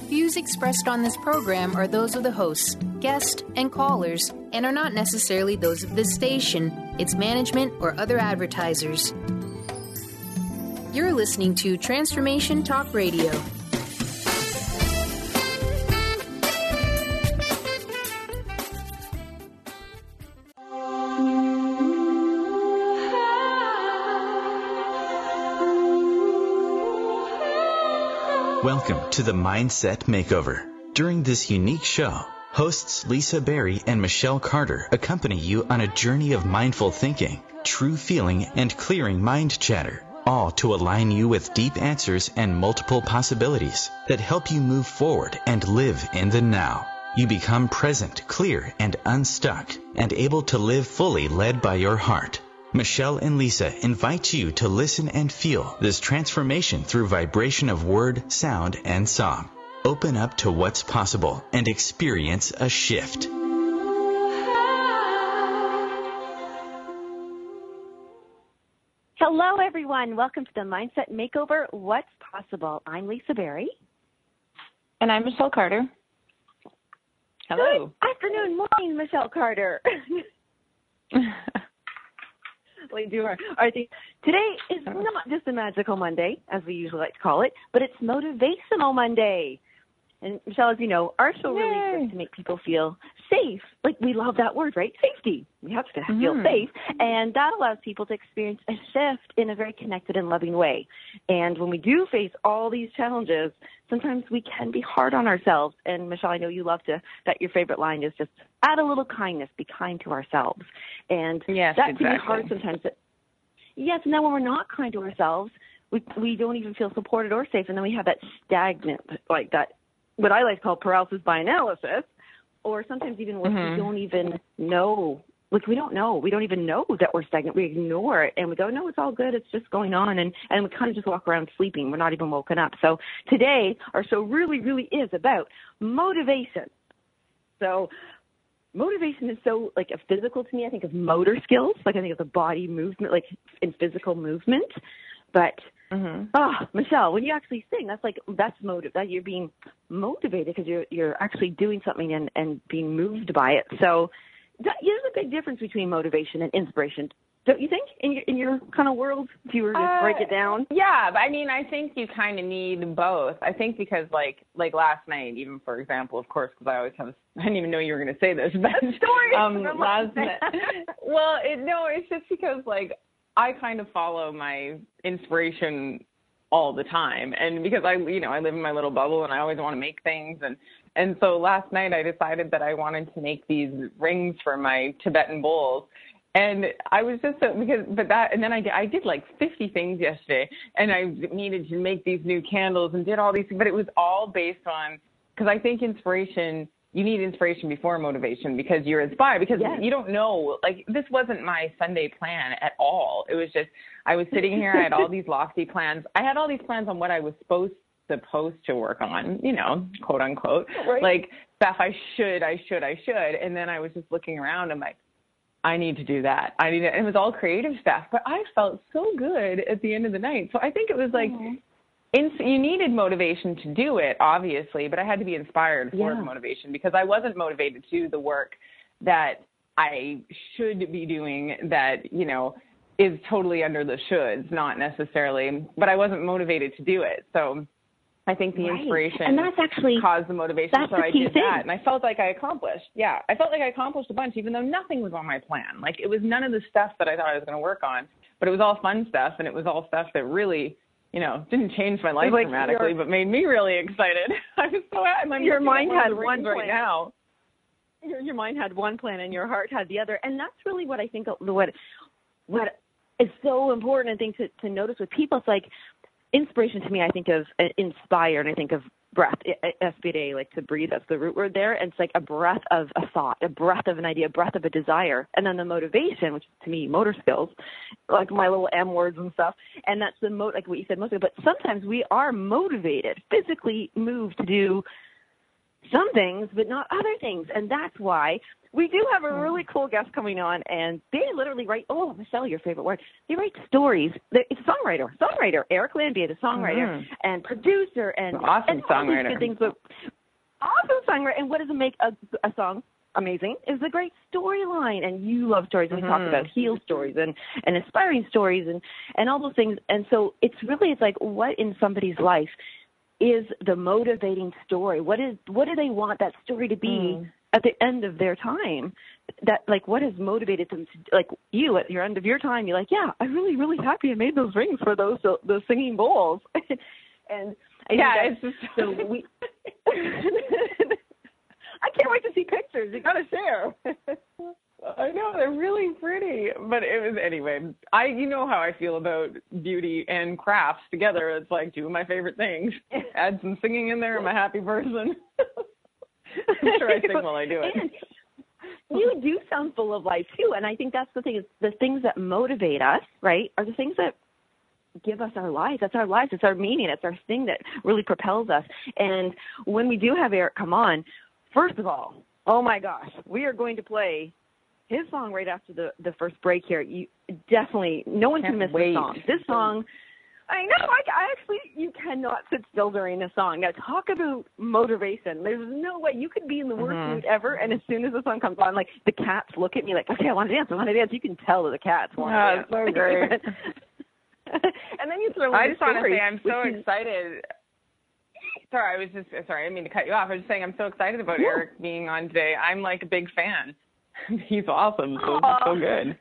Views expressed on this program are those of the hosts, guests, and callers, and are not necessarily those of this station, its management, or other advertisers. You're listening to Transformation Talk Radio. Welcome to the Mindset Makeover. During this unique show, hosts Lisa Berry and Michelle Carter accompany you on a journey of mindful thinking, true feeling, and clearing mind chatter, all to align you with deep answers and multiple possibilities that help you move forward and live in the now. You become present, clear, and unstuck, and able to live fully led by your heart. Michelle and Lisa invite you to listen and feel this transformation through vibration of word, sound, and song. Open up to what's possible and experience a shift. Hello, everyone. Welcome to the Mindset Makeover, What's Possible. I'm Lisa Berry. And I'm Michelle Carter. Hello. Good afternoon, morning, Michelle Carter. We do our thing. Today is not just a magical Monday, as we usually like to call it, but it's Motivational Monday. And Michelle, as you know, our show really exists to make people feel safe. Like, we love that word, right? Safety. We have to feel safe. And that allows people to experience a shift in a very connected and loving way. And when we do face all these challenges, sometimes we can be hard on ourselves. And Michelle, I know you love that your favorite line is just add a little kindness, be kind to ourselves. And yes, that exactly. can be hard sometimes. Yes, and then when we're not kind to ourselves, we don't even feel supported or safe. And then we have that stagnant, like that, what I like to call paralysis by analysis, or sometimes even worse, we don't even know. Like, we don't know. We don't even know that we're stagnant. We ignore it, and we go, no, it's all good. It's just going on, and we kind of just walk around sleeping. We're not even woken up. So today, our show really, really is about motivation. So motivation is so, like, a physical to me. I think of motor skills. Like, I think of the body movement, like, in physical movement. But, Michelle, when you actually sing, that's motive. That you're being motivated because you're actually doing something and being moved by it. So there's a big difference between motivation and inspiration, don't you think? In your kind of world, if you were to break it down. Yeah, but I mean, I think you kind of need both. I think because like last night, even for example, of course, because I always have. I didn't even know you were going to say this, but story. Last night. Well, it's just because like, I kind of follow my inspiration all the time. And because I live in my little bubble and I always want to make things. And so last night I decided that I wanted to make these rings for my Tibetan bowls. And I was just and then I did like 50 things yesterday, and I needed to make these new candles and did all these things, but it was all based on, because I think you need inspiration before motivation because you're inspired, because you don't know, like, this wasn't my Sunday plan at all. It was just, I was sitting here, I had all these lofty plans. I had all these plans on what I was supposed to work on, quote unquote, right. Like stuff I should. And then I was just looking around, I'm like, I need to do that. And it was all creative stuff, but I felt so good at the end of the night. So I think it was like, you needed motivation to do it, obviously, but I had to be inspired for the motivation, because I wasn't motivated to do the work that I should be doing that, is totally under the shoulds, not necessarily, but I wasn't motivated to do it. So I think the inspiration and that's actually, caused the motivation, so I did that. And I felt like I accomplished. Yeah, I felt like I accomplished a bunch, even though nothing was on my plan. Like, it was none of the stuff that I thought I was going to work on, but it was all fun stuff, and it was all stuff that really, didn't change my life dramatically, but made me really excited. I was so happy. Your mind had one plan. Right now. Your mind had one plan, and your heart had the other. And that's really what I think, what is so important, I think, to notice with people. It's like, inspiration to me, I think of inspire, and I think of breath, inspire, like to breathe. That's the root word there. And it's like a breath of a thought, a breath of an idea, a breath of a desire. And then the motivation, which is to me motor skills, like my little M words and stuff. And that's like what you said, mostly. But sometimes we are motivated, physically moved to do some things, but not other things. And that's why we do have a really cool guest coming on, and they literally write, oh, Michelle, your favorite word, they write stories. It's a songwriter, Eric Lanbier, the songwriter and producer and awesome songwriter. Good things, but awesome songwriter. And what does it make a song amazing is a great storyline, and you love stories. We talk about heal stories and inspiring stories and all those things. And so it's like what in somebody's life is the motivating story? What do they want that story to be at the end of their time? That, like, what has motivated them to, like, you at your end of your time, you're like, yeah, I'm really, really happy I made those rings for those singing bowls. And it's just so we. I can't wait to see pictures. You got to share. I know, they're really pretty. But it was, anyway, you know how I feel about beauty and crafts together. It's like two of my favorite things. Add some singing in there, I'm a happy person. I'm sure I sing while I do it. And you do sound full of life, too. And I think that's the thing, is the things that motivate us, right, are the things that give us our life. That's our life. It's our meaning. It's our thing that really propels us. And when we do have Eric come on, first of all, oh my gosh, we are going to play his song right after the first break here. You definitely, no one can miss this song. This song, I know, I actually, you cannot sit still during this song. Now, talk about motivation. There's no way. You could be in the worst mood ever, and as soon as the song comes on, like, the cats look at me like, okay, I want to dance. You can tell that the cats want to dance. So great. And then you throw in I just want to say I'm so excited. Sorry, I didn't mean to cut you off. I was just saying I'm so excited about Eric being on today. I'm like a big fan. He's awesome. So good.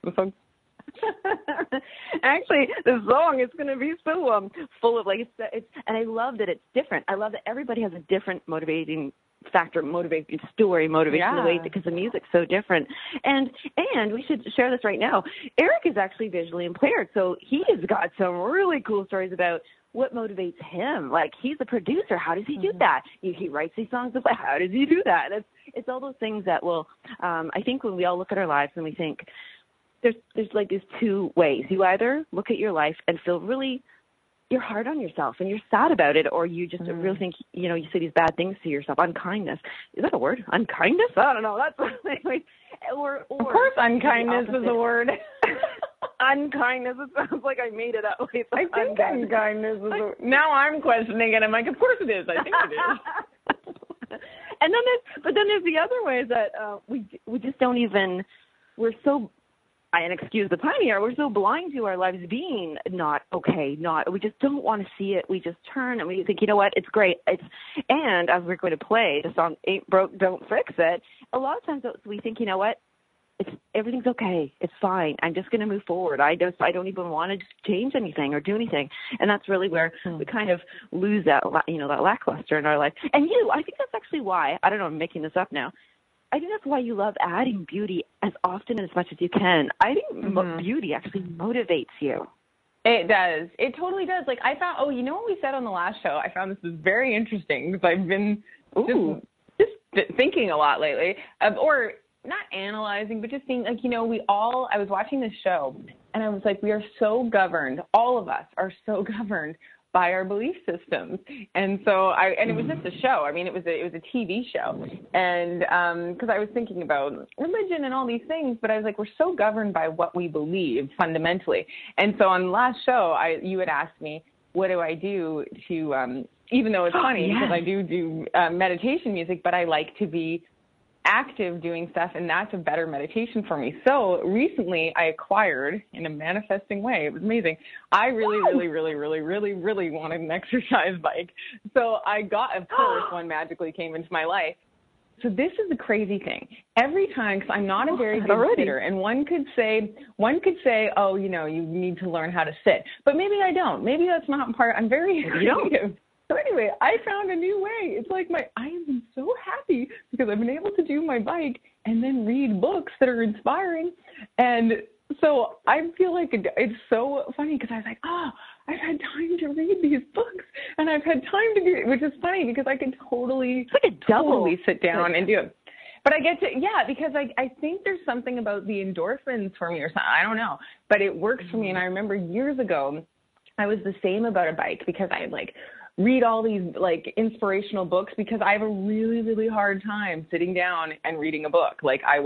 Actually, the song is going to be so full of, like, it's, and I love that it's different. I love that everybody has a different motivating factor, motivating story, motivation the way, because the music's so different. And we should share this right now. Eric is actually visually impaired, so he has got some really cool stories about what motivates him. Like, he's a producer. How does he do that? He writes these songs. How does he do that? It's all those things that will, I think when we all look at our lives and we think, there's like these two ways. You either look at your life and feel really, you're hard on yourself and you're sad about it, or you just really think, you say these bad things to yourself. Unkindness. Is that a word? Unkindness? I don't know. That's anyway. Or of course, unkindness is a word. Unkindness. It sounds like I made it up. I think unkindness is a word. Now I'm questioning it. I'm like, of course it is. I think it is. And then there's the other way that we just don't even. We're so. And excuse the pun here, we're so blind to our lives being not okay, we just don't want to see it. We just turn and we think, you know what, it's great. And as we're going to play the song Ain't Broke, Don't Fix It, a lot of times we think, you know what, everything's okay. It's fine. I'm just going to move forward. I don't even want to change anything or do anything. And that's really where we kind of lose that lackluster in our life. And I think that's actually why, I don't know, I'm making this up now, I think that's why you love adding beauty as often and as much as you can. I think beauty actually motivates you. It does. It totally does. Like, I found, you know what we said on the last show? I found this was very interesting because I've been just thinking a lot lately, or not analyzing, but just being like, I was watching this show and I was like, we are so governed. All of us are so governed by our belief systems. And so it was just a show. I mean, it was a TV show. And because I was thinking about religion and all these things, but I was like, we're so governed by what we believe fundamentally. And so on the last show, you had asked me, what do I do to, even though it's funny because I do meditation music, but I like to be active doing stuff, and that's a better meditation for me. So recently I acquired, in a manifesting way, it was amazing, I really wanted an exercise bike. So I got, of course, one magically came into my life. So this is the crazy thing. Every time, because I'm not a very good sitter, and one could say, oh, you need to learn how to sit. But maybe I don't. Maybe that's not part. I'm very creative. So anyway, I found a new way. It's like I have been so happy because I've been able to do my bike and then read books that are inspiring. And so I feel like it's so funny because I was like, I've had time to read these books and I've had time to do it, which is funny because I can totally sit down and do it. But I get to, because I think there's something about the endorphins for me or something. I don't know, but it works for me. And I remember years ago, I was the same about a bike because I had read all these like inspirational books because I have a really, really hard time sitting down and reading a book. Like I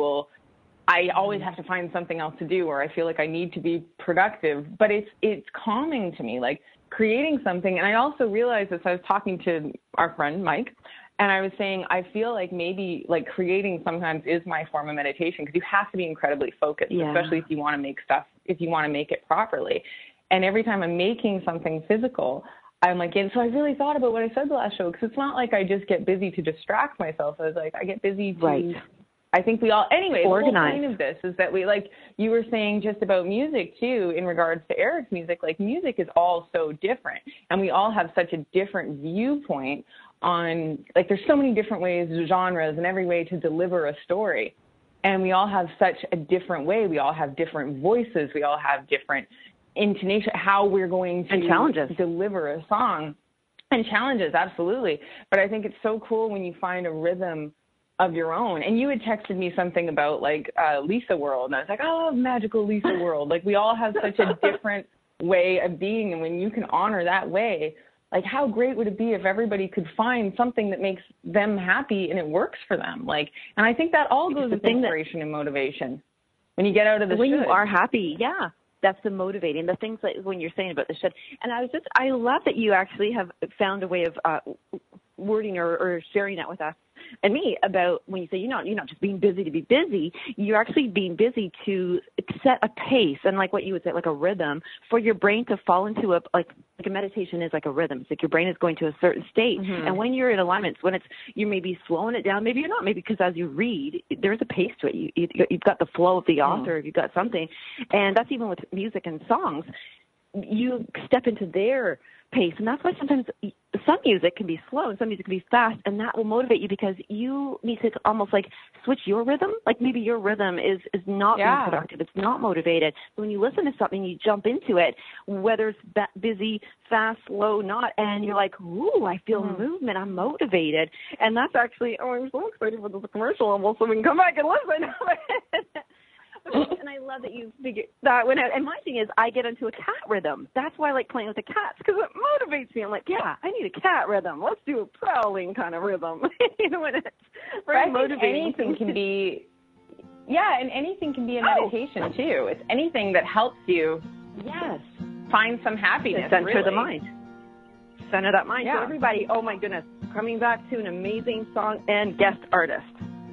always have to find something else to do, or I feel like I need to be productive, but it's calming to me, like creating something. And I also realized this, I was talking to our friend Mike, and I was saying, I feel like maybe like creating sometimes is my form of meditation, because you have to be incredibly focused, especially if you want to make stuff, if you want to make it properly. And every time I'm making something physical, I'm like, and so I really thought about what I said the last show, because it's not like I just get busy to distract myself. I was like, I get busy to, I think we all, anyway, organize. The whole point of this is that we, like you were saying just about music too, in regards to Eric's music, like music is all so different, and we all have such a different viewpoint on, like there's so many different ways, genres, and every way to deliver a story. And we all have such a different way. We all have different voices. We all have different intonation, how we're going to deliver a song, and challenges, absolutely. But I think it's so cool when you find a rhythm of your own. And you had texted me something about like Lisa World, and I was like, I love magical Lisa World. Like we all have such a different way of being, and when you can honor that way, like how great would it be if everybody could find something that makes them happy and it works for them? Like, and I think that all goes with inspiration and motivation. When you get out of the when you are happy, that's the motivating. The things that when you're saying about the should. And I love that you actually have found a way of wording or sharing that with us and me about when you say you're not just being busy to be busy, you're actually being busy to set a pace, and like what you would say, like a rhythm for your brain to fall into like a meditation is like a rhythm. It's like your brain is going to a certain state, and when you're in alignment, when you may be slowing it down, maybe you're not, maybe because as you read, there's a pace to it. You've got the flow of the author, you've got something, and that's even with music and songs. You step into their pace, and that's why sometimes some music can be slow and some music can be fast, and that will motivate you because you need to almost like switch your rhythm. Like maybe your rhythm is not being productive, it's not motivated. So when you listen to something, you jump into it, whether it's busy, fast, slow, not, and you're like, ooh, I feel movement, I'm motivated. And that's actually, I'm so excited for this commercial almost, so we can come back and listen. And I love that you figured that one out. And my thing is, I get into a cat rhythm. That's why I like playing with the cats, because it motivates me. I'm like, I need a cat rhythm. Let's do a prowling kind of rhythm. When it's very motivating. Anything can be, and anything can be a meditation too. It's anything that helps you find some happiness. Center the mind. Center that mind. Yeah. So everybody, oh my goodness, coming back to an amazing song and guest artist.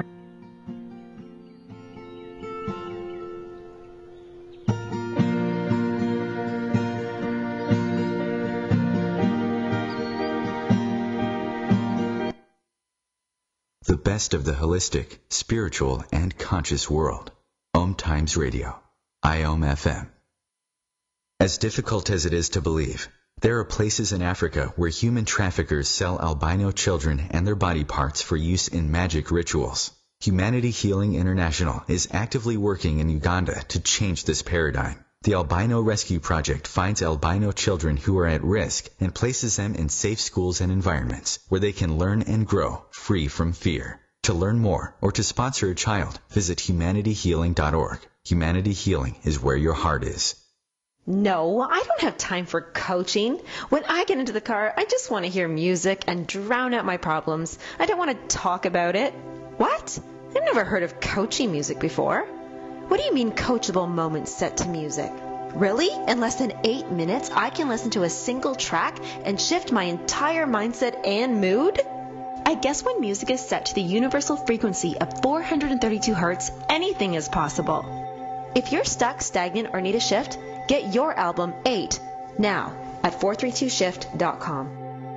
The best of the holistic, spiritual, and conscious world. Om Times Radio. IOM FM. As difficult as it is to believe, there are places in Africa where human traffickers sell albino children and their body parts for use in magic rituals. Humanity Healing International is actively working in Uganda to change this paradigm. The Albino Rescue Project finds albino children who are at risk and places them in safe schools and environments where they can learn and grow free from fear. To learn more or to sponsor a child, visit humanityhealing.org. Humanity Healing is where your heart is. No, I don't have time for coaching. When I get into the car, I just want to hear music and drown out my problems. I don't want to talk about it. What? I've never heard of coaching music before. What do you mean coachable moments set to music? Really? In less than 8 minutes, I can listen to a single track and shift my entire mindset and mood? I guess when music is set to the universal frequency of 432 Hertz, anything is possible. If you're stuck, stagnant, or need a shift, get your album 8 now at 432shift.com.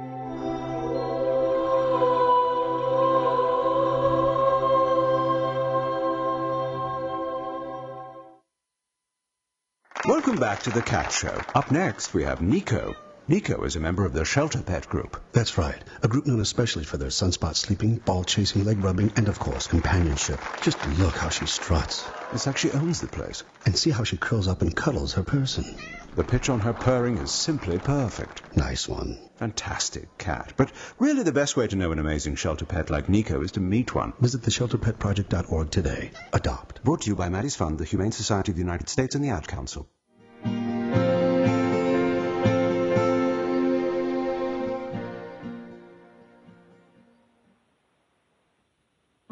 Welcome back to The Cat Show. Up next, we have Nico. Nico is a member of the Shelter Pet Group. That's right. A group known especially for their sunspot sleeping, ball chasing, leg rubbing, and of course, companionship. Just look how she struts. It's like she owns the place. And see how she curls up and cuddles her person. The pitch on her purring is simply perfect. Nice one. Fantastic cat. But really the best way to know an amazing shelter pet like Nico is to meet one. Visit theshelterpetproject.org today. Adopt. Brought to you by Maddie's Fund, the Humane Society of the United States, and the Ad Council.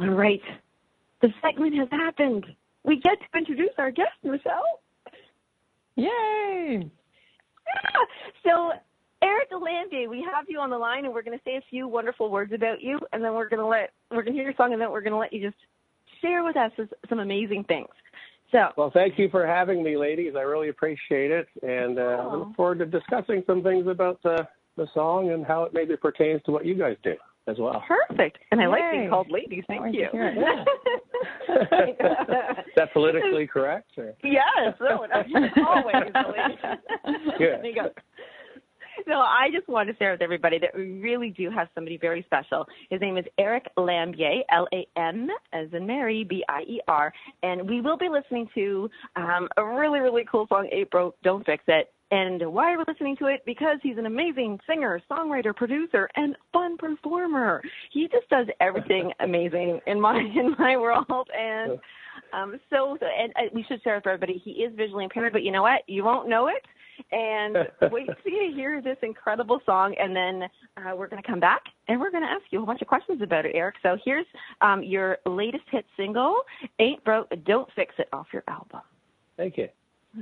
All right. The segment has happened. We get to introduce our guest, Michelle. Yay! Yeah. So, Eric Lambier, we have you on the line, and we're going to say a few wonderful words about you, and then we're going to hear your song, and then we're going to let you just share with us some amazing things. So, well, thank you for having me, ladies. I really appreciate it, and I look forward to discussing some things about the song and how it maybe pertains to what you guys do as well. Perfect. And I like being called ladies. Thank you. Is that politically correct? Or? Yes. No, always. Good. There you go. So I just want to share with everybody that we really do have somebody very special. His name is Eric Lambier, Lam as in Mary, Bier, and we will be listening to a really, really cool song, Ain't Broke, Don't Fix It. And why are we listening to it? Because he's an amazing singer, songwriter, producer, and fun performer. He just does everything amazing in my world. And we should share with everybody, he is visually impaired, but you know what? You won't know it. And wait till you hear this incredible song, and then we're going to come back, and we're going to ask you a whole bunch of questions about it, Eric. So here's your latest hit single, Ain't Broke, Don't Fix It, off your album. Thank you.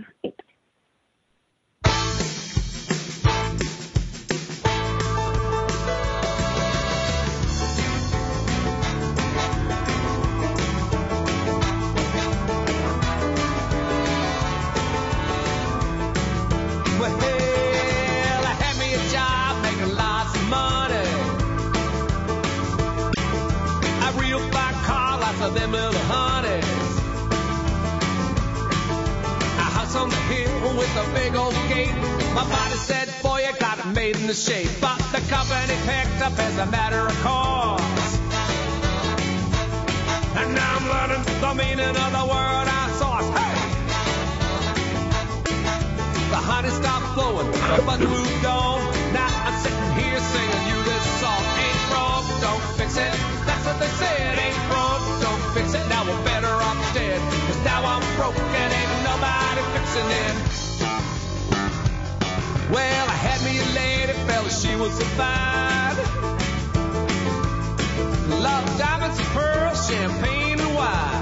Them little honeys. A house on the hill with a big old gate. My body said, boy, you got it made in the shape. But the company picked up as a matter of course. And now I'm learning the meaning of the word outsource. Hey! The honey stopped flowing, the button moved on. Now I'm sitting here singing you this song. Ain't broke, don't fix it. That's what they said. Ain't broke, don't fix it. Now we're better off dead. 'Cause now I'm broke and ain't nobody fixing it. Well, I had me a lady, fella, she was a fine. Love diamonds and pearls, champagne and wine.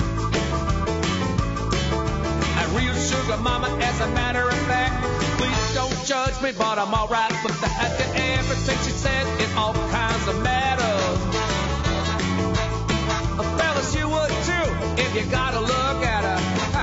A real sugar mama, as a matter of fact. Please don't judge me, but I'm alright with that. Everything she said in all kinds of matters. Fellas, you would too, if you gotta look at her.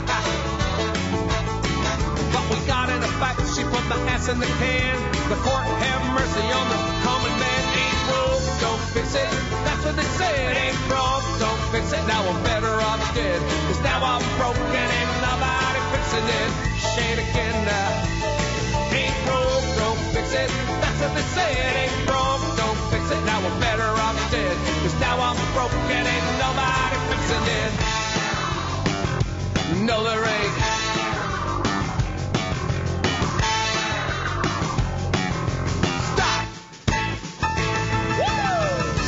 But we got in a fight, she put my ass in the can. The court have mercy on the common man. Ain't broke, don't fix it. That's what they said. Ain't broke, don't fix it. Now I'm better off dead. 'Cause now I'm broke and ain't nobody fixing it. Shade again now. Ain't broke, don't fix it. That's what they said. Ain't broke, don't fix it. Now I'm better off dead. 'Cause now I'm broke and ain't nobody fixing it. No, there ain't. Stop! Woo!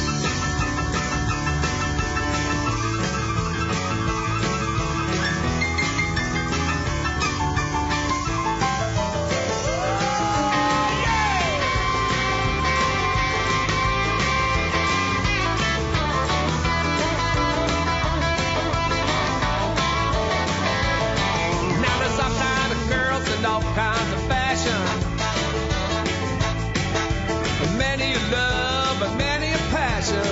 All kinds of fashion. Many a love, but many a passion.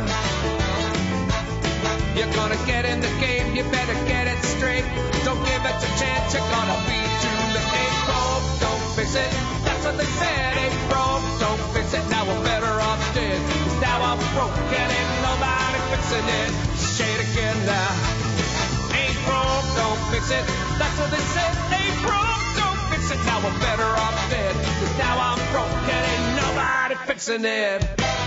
You're gonna get in the game, you better get it straight. Don't give it a chance, you're gonna be too late. Ain't broke, don't fix it. That's what they said. Ain't broke, don't fix it. Now we're better off dead. 'Cause now I'm broke and ain't nobody fixing it. Shade again now. Ain't broke, don't fix it. That's what they said. Ain't broke. Now we're better off dead. 'Cause now I'm broke and ain't nobody fixing it.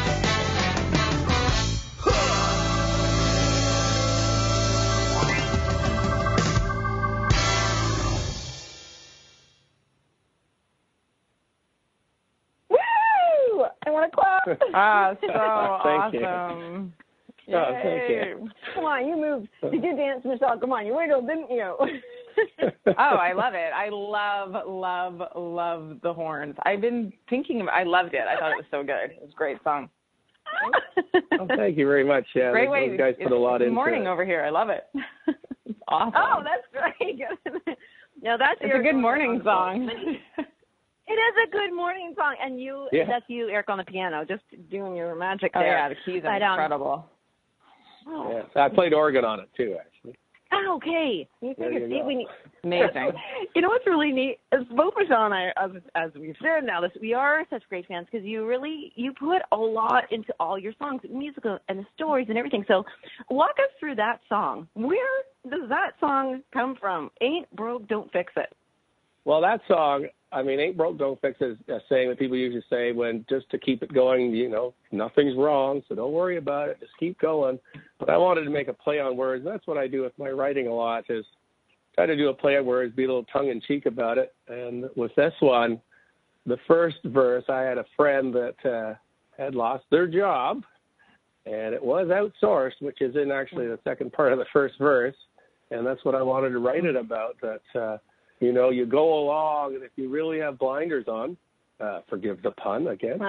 Woo! I want to clap. So awesome. You. Oh, thank you. Come on, you moved. Did you dance, Michelle? Come on, you wiggled, didn't you? Oh, I love it. I love the horns. I've been thinking I loved it. I thought it was so good. It was a great song. Oh, thank you very much. Yeah, Great way. You guys put a lot into morning it. over here. I love it. It's awesome. Oh, that's great. No, that's it's a good morning song. It is a good morning song, and that's you, Eric, on the piano, just doing your magic there. Oh, yeah, the keys are incredible. Yes, I played organ on it, too, actually. Oh, okay. Amazing. You know what's really neat is both Michelle and I, as we've said now, we are such great fans because you put a lot into all your songs, musical and the stories and everything. So walk us through that song. Where does that song come from? Ain't broke, don't fix it. Well, that song, ain't broke, don't fix it is a saying that people usually say when just to keep it going, nothing's wrong, so don't worry about it, just keep going. But I wanted to make a play on words. That's what I do with my writing a lot, is try to do a play on words, be a little tongue-in-cheek about it. And with this one, the first verse, I had a friend that had lost their job, and it was outsourced, which is in actually the second part of the first verse. And that's what I wanted to write it about, that you go along, and if you really have blinders on, forgive the pun again.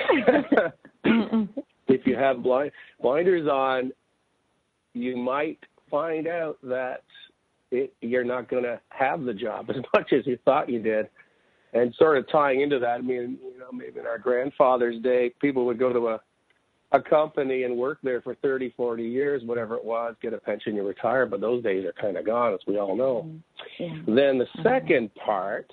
If you have blinders on, you might find out that you're not going to have the job as much as you thought you did. And sort of tying into that, maybe in our grandfather's day, people would go to a company and work there for 30, 40 years, whatever it was, get a pension, you retire, but those days are kind of gone, as we all know. Yeah. Then the second part,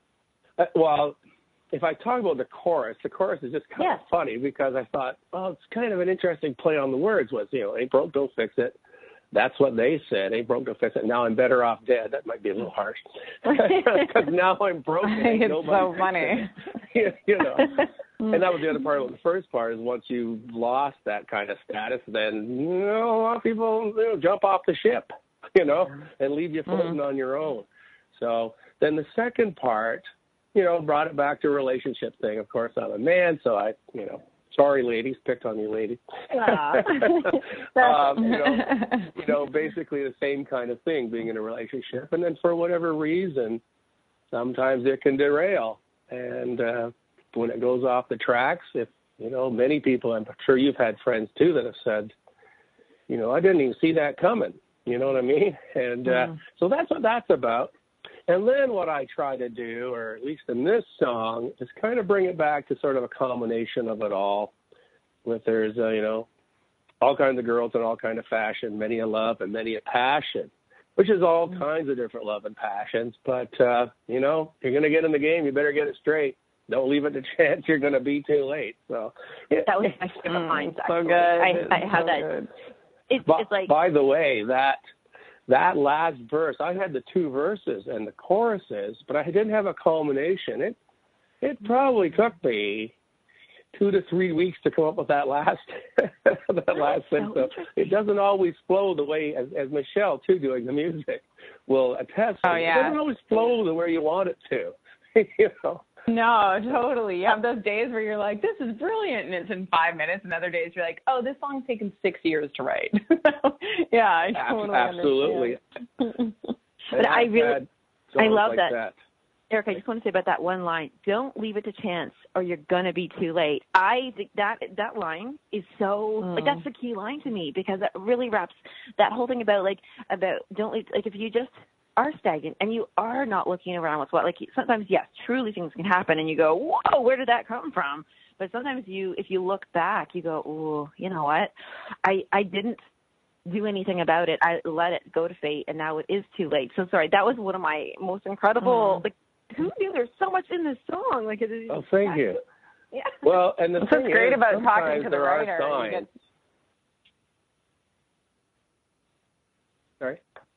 if I talk about the chorus is just kind of funny because I thought, it's kind of an interesting play on the words was, ain't broke, don't fix it. That's what they said. Ain't broke, don't fix it. Now I'm better off dead. That might be a little harsh. Because now I'm broke. It's so funny. And that was the other part of the first part is once you lost that kind of status, then, a lot of people jump off the ship, and leave you floating on your own. So then the second part, brought it back to a relationship thing. Of course, I'm a man, so I, sorry, ladies, picked on you, ladies. Basically the same kind of thing, being in a relationship. And then for whatever reason, sometimes it can derail. And when it goes off the tracks, if, many people, I'm sure you've had friends too that have said, I didn't even see that coming. You know what I mean? And so that's what that's about. And then what I try to do, or at least in this song, is kind of bring it back to sort of a combination of it all. With there's, all kinds of girls in all kind of fashion, many a love and many a passion, which is all kinds of different love and passions. But, if you're going to get in the game, you better get it straight. Don't leave it to chance you're going to be too late. So that was my favorite line. So good. I have that. It's like. By the way, that last verse, I had the two verses and the choruses, but I didn't have a culmination. It probably took me 2 to 3 weeks to come up with that last sentence. So it doesn't always flow the way, as Michelle, too, doing the music, will attest. Oh, yeah. It doesn't always flow the way you want it to, No, totally. You have those days where you're like, this is brilliant, and it's in 5 minutes, and other days you're like, oh, this song's taken 6 years to write. Yeah, I totally absolutely. understand. But I love that. Eric, I just want to say about that one line, don't leave it to chance or you're going to be too late. I think that line is so, that's the key line to me because that really wraps that whole thing about don't leave, if you just are stagnant and you are not looking around with sometimes, yes, truly things can happen and you go, whoa, where did that come from? But sometimes if you look back, you go, oh, you know what? I didn't do anything about it. I let it go to fate and now it is too late. So sorry, that was one of my most incredible, who knew there's so much in this song? Thank you. Yeah. Well, and the thing what's great is, about talking to the writer. Sorry?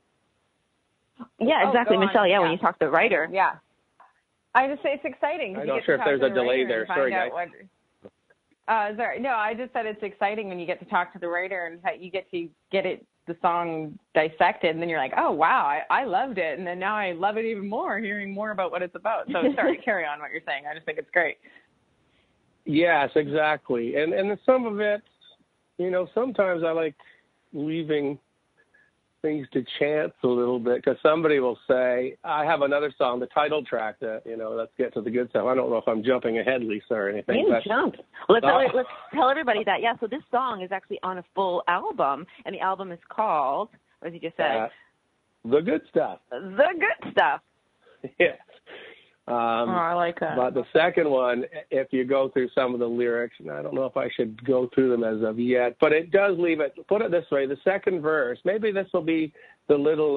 Yeah, exactly, Michelle. Yeah, when you talk to the writer. Yeah. I just say it's exciting. I'm not sure if there's a delay there. Sorry, guys. Sorry. No, I just said it's exciting when you get to talk to the writer and you get to get the song dissected, and then you're like, oh, wow, I loved it. And then now I love it even more, hearing more about what it's about. So sorry, carry on what you're saying. I just think it's great. Yes, exactly. And some of it, sometimes I like leaving things to chance a little bit, because somebody will say, I have another song, the title track, that, let's get to the good stuff. I don't know if I'm jumping ahead, Lisa, or anything. You jumped. Let's tell everybody that, so this song is actually on a full album, and the album is called, what did you just say? The Good Stuff. The Good Stuff. Yes. I like that. But the second one, if you go through some of the lyrics, and I don't know if I should go through them as of yet, but it does leave it, put it this way, the second verse, maybe this will be the little,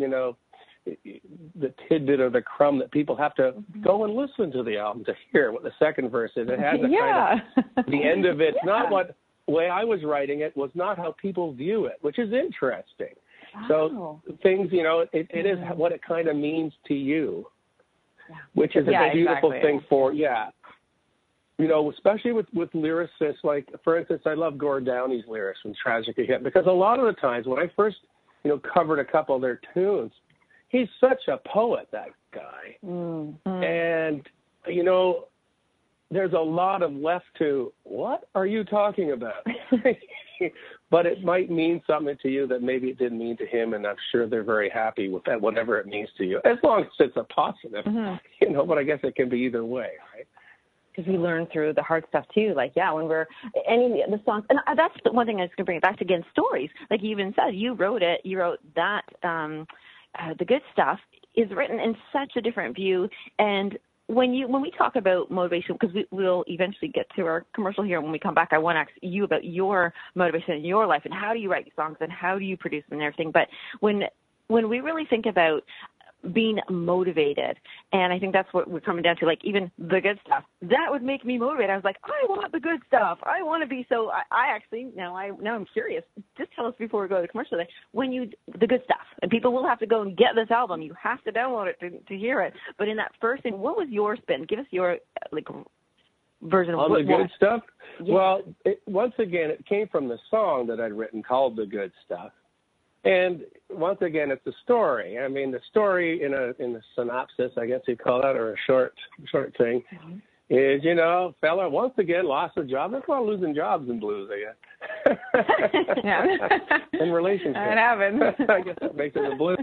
the tidbit or the crumb that people have to go and listen to the album to hear what the second verse is. It has the end of it. Not what way I was writing it was not how people view it, which is interesting. So things, it is what it kind of means to you. Which is a beautiful thing for, especially with lyricists. Like, for instance, I love Gord Downey's lyrics from Tragic Hit, because a lot of the times when I first, covered a couple of their tunes, he's such a poet, that guy. Mm-hmm. And, there's a lot of left to, what are you talking about? But it might mean something to you that maybe it didn't mean to him, and I'm sure they're very happy with that, whatever it means to you, as long as it's a positive, but I guess it can be either way, right? Because we learn through the hard stuff, too. Like, when we're, the songs, and that's the one thing I was going to bring it back to, again, stories. Like you even said, you wrote that, The Good Stuff is written in such a different view, and when we talk about motivation, because we'll eventually get to our commercial here, when we come back, I want to ask you about your motivation in your life and how do you write songs and how do you produce them and everything. But when we really think about being motivated, and I think that's what we're coming down to, like even the good stuff, that would make me motivated. I was like, I want the good stuff. I want to be so. I actually now I'm curious. Just tell us before we go to the commercial today, the good stuff, and people will have to go and get this album. You have to download it to hear it. But in that first thing, what was your spin? Give us your version of the good stuff. Yeah. Well, once again, it came from the song that I'd written called The Good Stuff. And once again, it's a story. I mean, the story in a synopsis, I guess you call that, or a short thing, is, fella once again lost a job. There's a lot of losing jobs in blues, I guess. In relationships. It happens. I guess that makes it a blues.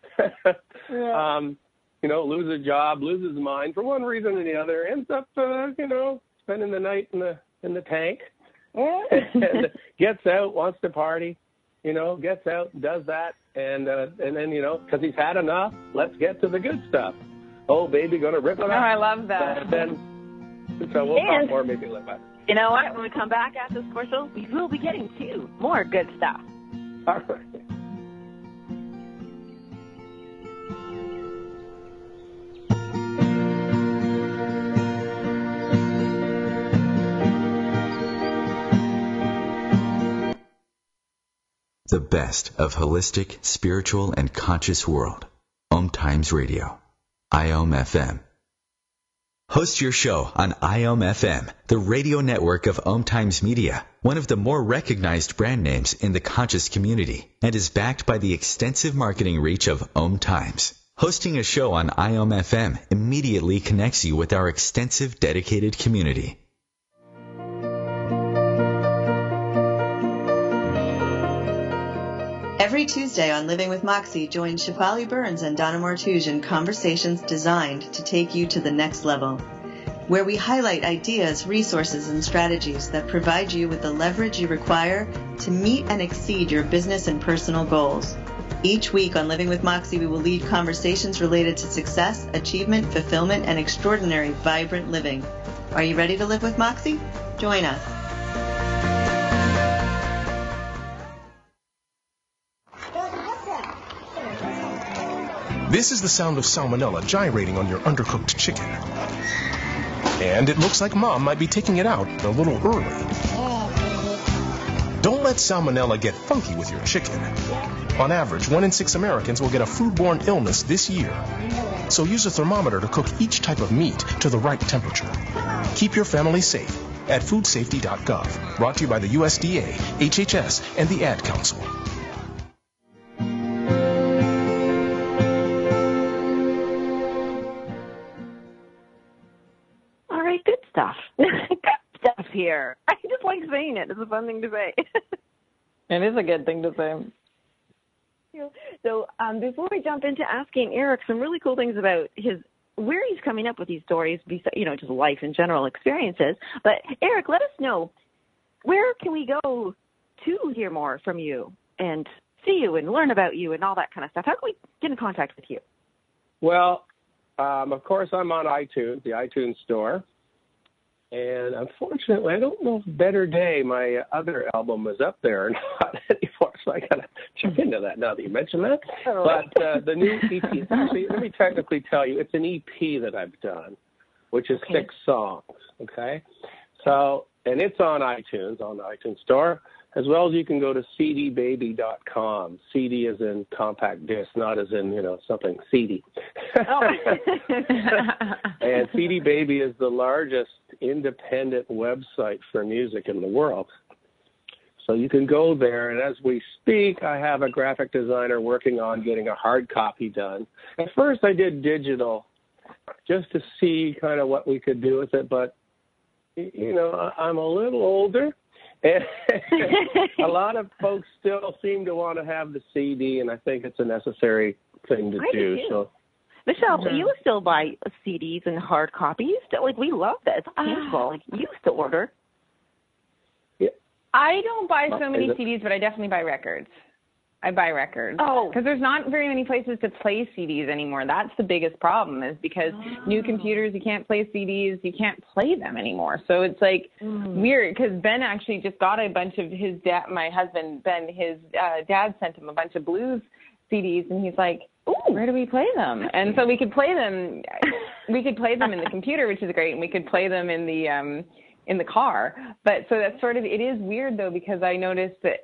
Lose a job, loses his mind for one reason or the other, ends up, spending the night in the tank, and gets out, wants to party. Gets out, does that, and then, because he's had enough, let's get to the good stuff. Oh, baby, gonna rip it up. Oh, I love that. And then, so we'll talk more maybe later. You know what? When we come back after this commercial, we will be getting to more good stuff. All right. The best of holistic, spiritual, and conscious world. Om Times Radio. IOM FM. Host your show on IOM FM, the radio network of Om Times Media, one of the more recognized brand names in the conscious community, and is backed by the extensive marketing reach of Om Times. Hosting a show on IOM FM immediately connects you with our extensive dedicated community. Every Tuesday on Living with Moxie, join Shefali Burns and Donna Martouge in conversations designed to take you to the next level, where we highlight ideas, resources, and strategies that provide you with the leverage you require to meet and exceed your business and personal goals. Each week on Living with Moxie, we will lead conversations related to success, achievement, fulfillment, and extraordinary, vibrant living. Are you ready to live with Moxie? Join us. This is the sound of salmonella gyrating on your undercooked chicken. And it looks like Mom might be taking it out a little early. Don't let salmonella get funky with your chicken. On average, 1 in 6 Americans will get a foodborne illness this year. So use a thermometer to cook each type of meat to the right temperature. Keep your family safe at foodsafety.gov. Brought to you by the USDA, HHS, and the Ad Council. Good stuff here. I just like saying it. It's a fun thing to say. It is a good thing to say. So before we jump into asking Eric some really cool things about where he's coming up with these stories, just life and general experiences. But Eric, let us know, where can we go to hear more from you and see you and learn about you and all that kind of stuff? How can we get in contact with you? Well, of course, I'm on iTunes, the iTunes store. And unfortunately, I don't know if Better Day, my other album, is up there or not anymore. So I got to check into that now that you mentioned that. Oh. But the new EP, actually, let me technically tell you, it's an EP that I've done, which is 6 songs, okay? So, and it's on the iTunes store, as well as you can go to cdbaby.com. CD as in compact disc, not as in, something seedy. Oh. And CD Baby is the largest independent website for music in the world. So you can go there, and as we speak, I have a graphic designer working on getting a hard copy done. At first I did digital just to see kind of what we could do with it, but, I'm a little older. And a lot of folks still seem to want to have the CD, and I think it's a necessary thing to do. So, Michelle, you still buy CDs and hard copies? We love that. It's painful. You still order. Yeah. I don't buy so many CDs, but I definitely buy records. I buy records. Oh. Because there's not very many places to play CDs anymore. That's the biggest problem, is because new computers, you can't play CDs, you can't play them anymore. So it's weird, because Ben actually just got a bunch of his dad, my husband, Ben, his dad sent him a bunch of blues CDs, and he's like, ooh, where do we play them? And so we could play them in the computer, which is great, and we could play them in the car. But so that's it is weird though, because I noticed that,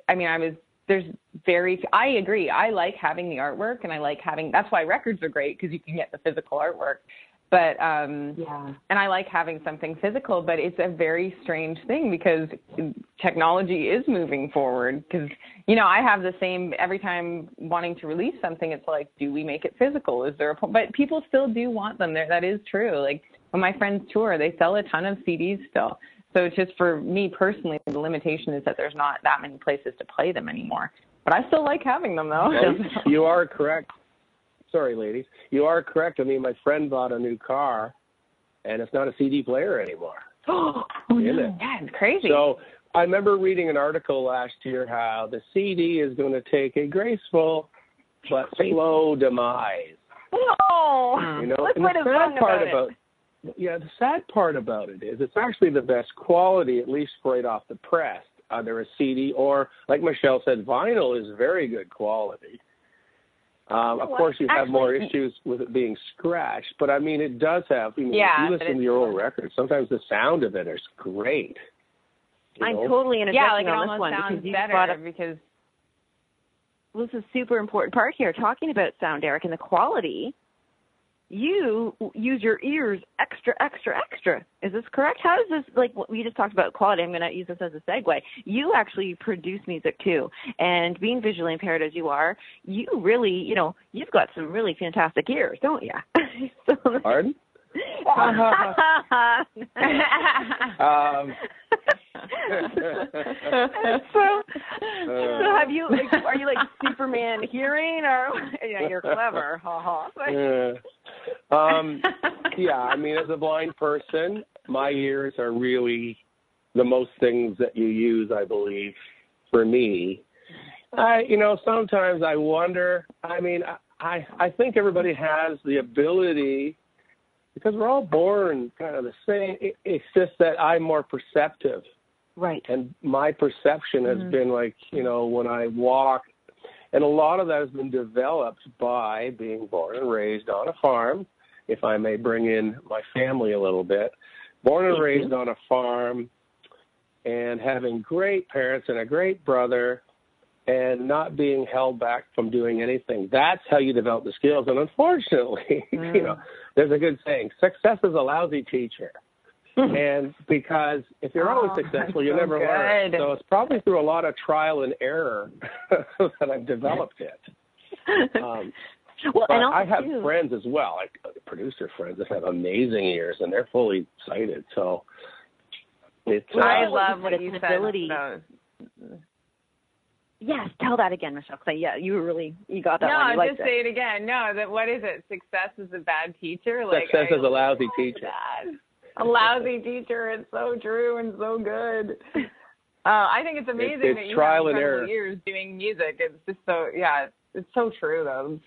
I agree. I like having the artwork, and that's why records are great, because you can get the physical artwork. But, and I like having something physical, but it's a very strange thing, because technology is moving forward. Because, I have the same, every time wanting to release something, it's like, do we make it physical? Is there but people still do want them there. That is true. Like when my friends tour, they sell a ton of CDs still. So it's just, for me personally, the limitation is that there's not that many places to play them anymore. But I still like having them, though. Well, you are correct. Sorry, ladies. You are correct. My friend bought a new car, and it's not a CD player anymore. Oh, no. Yeah, it's crazy. So I remember reading an article last year how the CD is going to take a graceful but slow demise. Oh, and the sad part about it is it's actually the best quality, at least right off the press. Either a CD or, like Michelle said, vinyl is very good quality. Of course, you have more issues with it being scratched, but it does have. If you listen to your old records, sometimes the sound of it is great. I'm totally in agreement on this one. It almost sounds better because this is a super important part here. Talking about sound, Eric, and the quality. You use your ears extra. Is this correct? How does this, we just talked about quality, I'm going to use this as a segue. You actually produce music too. And being visually impaired as you are, you really, you've got some really fantastic ears, don't you? Pardon? So have you, are you like Superman hearing, or you're clever? As a blind person, my ears are really the most things that you use, I believe, for me. Sometimes I wonder, I think everybody has the ability, because we're all born kind of the same. It's just that I'm more perceptive. Right. And my perception has been when I walk, and a lot of that has been developed by being born and raised on a farm, if I may bring in my family a little bit. Born and raised on a farm, and having great parents and a great brother, and not being held back from doing anything. That's how you develop the skills. And unfortunately, there's a good saying, success is a lousy teacher. And because if you're always successful, you never learn. So it's probably through a lot of trial and error that I've developed it. But I have friends as well, like producer friends that have amazing ears, and they're fully sighted. So it's I love what you said about Yes, tell that again, Michelle. You got that one. No, just say it again. No, what is it? Success is a bad teacher? Success is a lousy teacher. A lousy teacher. It's so true and so good. I think it's amazing that you have incredible years doing music. It's just so, it's so true, though.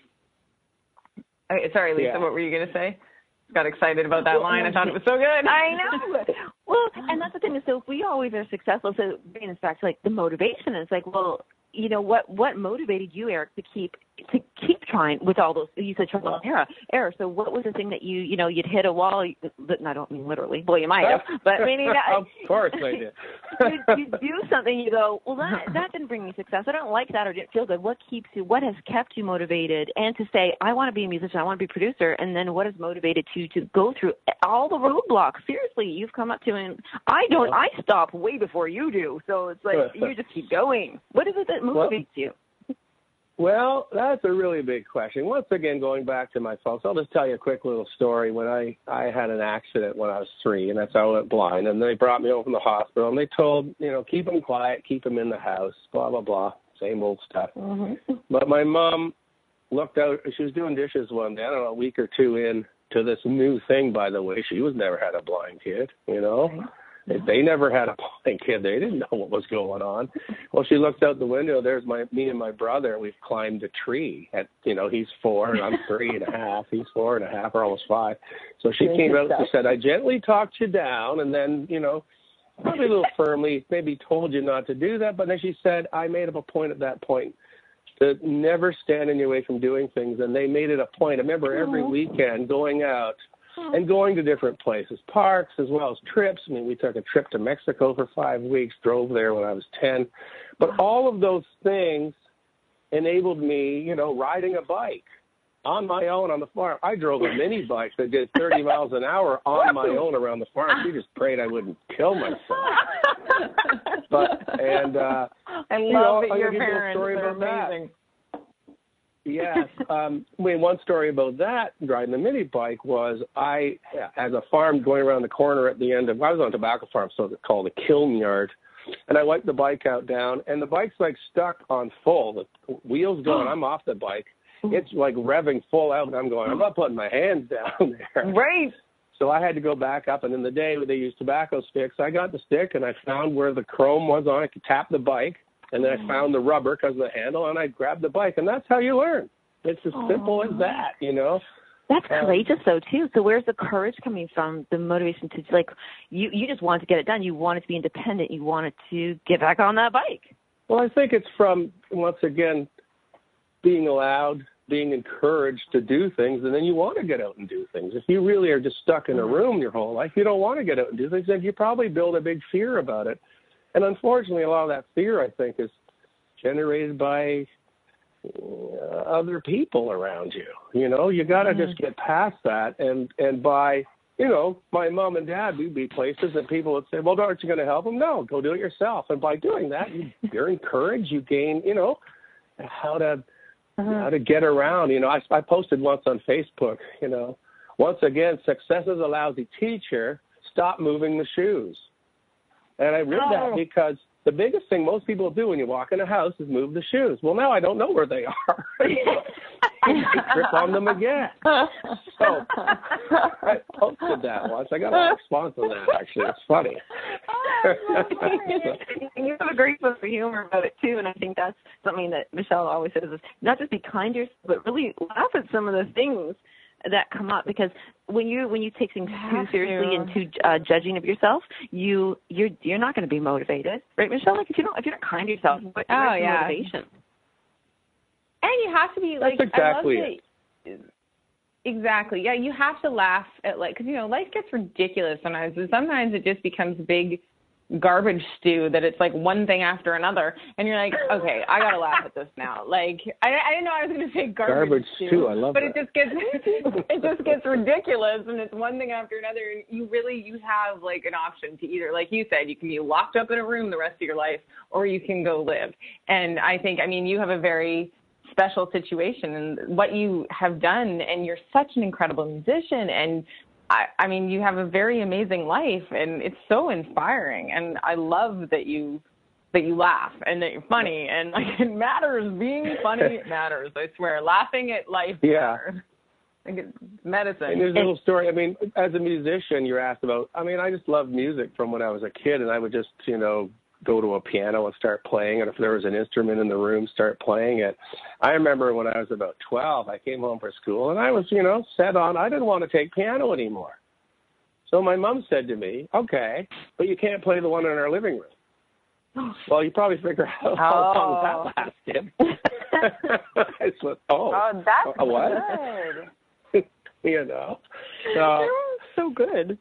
Sorry, Lisa, what were you going to say? Got excited about that line. I thought it was so good. I know. Well, and that's the thing. So if we always are successful, so bringing us back to like the motivation, it's like, well, you know, what motivated you, Eric, to keep trying with all those, you said trial and error. So what was the thing that you'd hit a wall, and I don't mean literally, well, you might have, but meaning that. Of course I did. you do something, you go, well, that didn't bring me success. I don't like that or didn't feel good. What has kept you motivated? And to say, I want to be a musician, I want to be a producer, and then what has motivated you to go through all the roadblocks? Seriously, you've come up to, and I stop way before you do. So it's like, you just keep going. What is it that motivates you? Well, that's a really big question. Once again, going back to my folks, I'll just tell you a quick little story. When I had an accident when I was 3, and that's how I went blind. And they brought me home from the hospital, and they told, keep him quiet, keep him in the house, blah, blah, blah, same old stuff. Mm-hmm. But my mom looked out. She was doing dishes one day, I don't know, a week or 2 in to this new thing, by the way. She was never had a blind kid, Okay. They never had a blind kid. They didn't know what was going on. Well, she looked out the window. There's me and my brother. We've climbed a tree. He's 4 and I'm 3.5. He's 4.5 or almost 5. So she came out and said, I gently talked you down, and then, probably a little firmly, maybe told you not to do that. But then she said, I made up a point at that point to never stand in your way from doing things. And they made it a point. I remember every weekend going out and going to different places, parks as well as trips. I mean, we took a trip to Mexico for 5 weeks, drove there when I was 10. But all of those things enabled me, riding a bike on my own on the farm. I drove a mini bike that did 30 miles an hour on my own around the farm. She just prayed I wouldn't kill myself. I love that your parents are amazing. Yes. One story about that, driving the mini bike, was I, as a farm going around the corner at the end of, I was on a tobacco farm, so it's called a kiln yard, and I wiped the bike out down, and the bike's like stuck on full. The wheels going, I'm off the bike. It's like revving full out, and I'm going, I'm not putting my hands down there. Right. So I had to go back up, and in the day they used tobacco sticks, I got the stick, and I found where the chrome was on it. I could tap the bike. And then I found the rubber because of the handle, and I grabbed the bike, and that's how you learn. It's as simple as that, That's courageous, though, too. So where's the courage coming from, the motivation to, you just wanted to get it done. You wanted to be independent. You wanted to get back on that bike. Well, I think it's from, once again, being allowed, being encouraged to do things, and then you want to get out and do things. If you really are just stuck in a room your whole life, you don't want to get out and do things, then you probably build a big fear about it. And unfortunately, a lot of that fear, I think, is generated by other people around you. You got to just get past that. And by, my mom and dad, we'd be places that people would say, well, aren't you going to help them? No, go do it yourself. And by doing that, you're encouraged. You gain, how to get around. I posted once on Facebook, once again, success is a lousy teacher. Stop moving the shoes. And I read that because the biggest thing most people do when you walk in a house is move the shoes. Well, now I don't know where they are. You trip on them again. So I posted that once. I got a response on that, actually. It's funny. You have a great sense of humor about it, too, and I think that's something that Michelle always says is not just be kind to yourself, but really laugh at some of the things that come up, because when you take things too seriously and too judging of yourself, you're not going to be motivated, right, Michelle? Like if you're not kind to yourself, what's motivation? And you have to be like, that's exactly it. Exactly. Yeah, you have to laugh at because life gets ridiculous sometimes. And sometimes it just becomes big garbage stew that it's like one thing after another, and you're like, okay, I gotta laugh at this now. I didn't know I was going to say garbage stew. I love but that. It just gets ridiculous, and it's one thing after another. And you have an option to either, like you said, you can be locked up in a room the rest of your life, or you can go live. And I think, you have a very special situation and what you have done, and you're such an incredible musician, and you have a very amazing life, and it's so inspiring. And I love that you that you laugh and that you're funny, and like it matters. Being funny, it matters. I swear, laughing at life matters. Like it's medicine. And there's a little story. I mean, as a musician, you're asked about. I mean, I just loved music from when I was a kid, and I would just, go to a piano and start playing, and if there was an instrument in the room, start playing it. I remember when I was about 12, I came home from school, and I was, set on, I didn't want to take piano anymore. So my mom said to me, okay, but you can't play the one in our living room. Well, you probably figure out how long that lasted. I said, that's what? good. So, so good.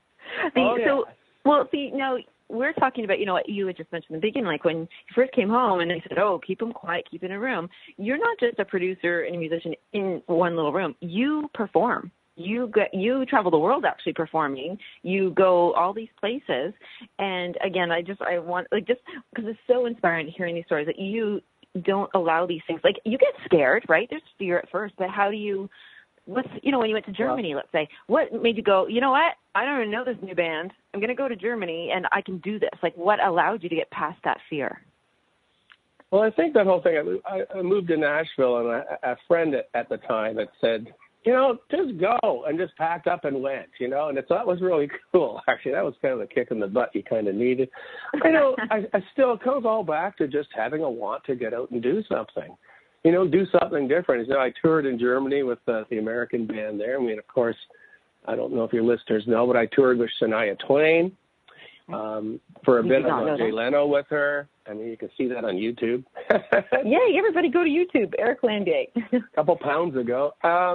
Now, we're talking about, what you had just mentioned in the beginning, like when you first came home and they said, keep them quiet, keep in a room. You're not just a producer and a musician in one little room. You perform. You travel the world actually performing. You go all these places. And again, I want, just because it's so inspiring hearing these stories that you don't allow these things. Like, you get scared, right? There's fear at first, but how do you, when you went to Germany, let's say, what made you go, you know what? I don't even know this new band. I'm going to go to Germany and I can do this. Like, what allowed you to get past that fear? Well, I think that whole thing, I moved to Nashville, and a friend at the time had said, just go, and just packed up and went, and that was really cool. Actually, that was kind of the kick in the butt you kind of needed. I still, it comes all back to just having a want to get out and do something. Do something different. I toured in Germany with the American band there. I mean, of course, I don't know if your listeners know, but I toured with Shania Twain for a bit. I was Jay Leno with her. I mean, you can see that on YouTube. Yay, everybody go to YouTube, Eric Landier. A couple pounds ago.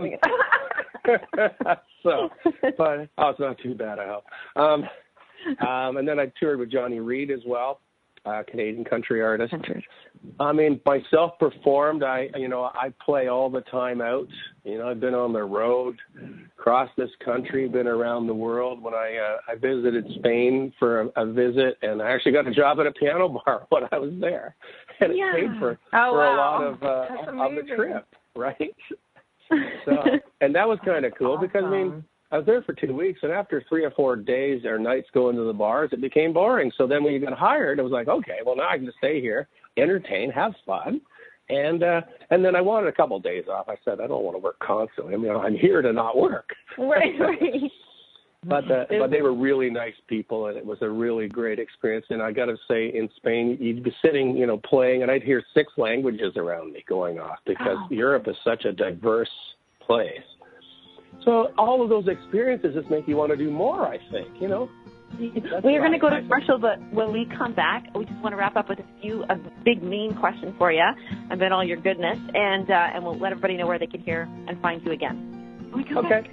But it's not too bad, I hope. And then I toured with Johnny Reid as well. Canadian country artist. I mean, myself performed. I play all the time out. I've been on the road, across this country, been around the world. When I visited Spain for a visit, and I actually got a job at a piano bar when I was there, and it paid for a lot of the trip, right? So, and that was kind of cool because I was there for 2 weeks, and after 3 or 4 days or nights going to the bars, it became boring. So then when you got hired, it was like, okay, well, now I can just stay here, entertain, have fun. And then I wanted a couple of days off. I said, I don't want to work constantly. I mean, I'm here to not work. Right. But they were really nice people, and it was a really great experience. And I got to say, in Spain, you'd be sitting, playing, and I'd hear 6 languages around me going off because Europe is such a diverse place. So all of those experiences just make you want to do more, I think, We're going to go to commercial, but when we come back, we just want to wrap up with a big main question for you about all your goodness, and we'll let everybody know where they can hear and find you again. When we come back.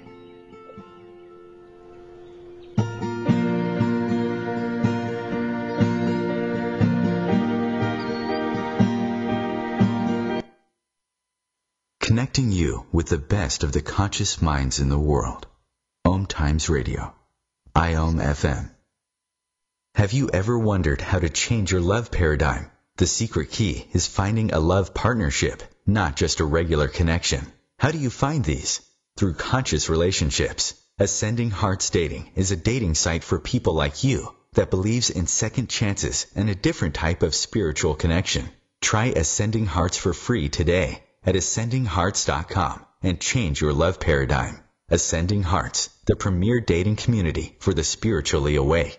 Connecting you with the best of the conscious minds in the world. Om Times Radio. IOM FM. Have you ever wondered how to change your love paradigm? The secret key is finding a love partnership, not just a regular connection. How do you find these? Through conscious relationships. Ascending Hearts Dating is a dating site for people like you that believes in second chances and a different type of spiritual connection. Try Ascending Hearts for free today at ascendinghearts.com and change your love paradigm. Ascending Hearts, the premier dating community for the spiritually awake.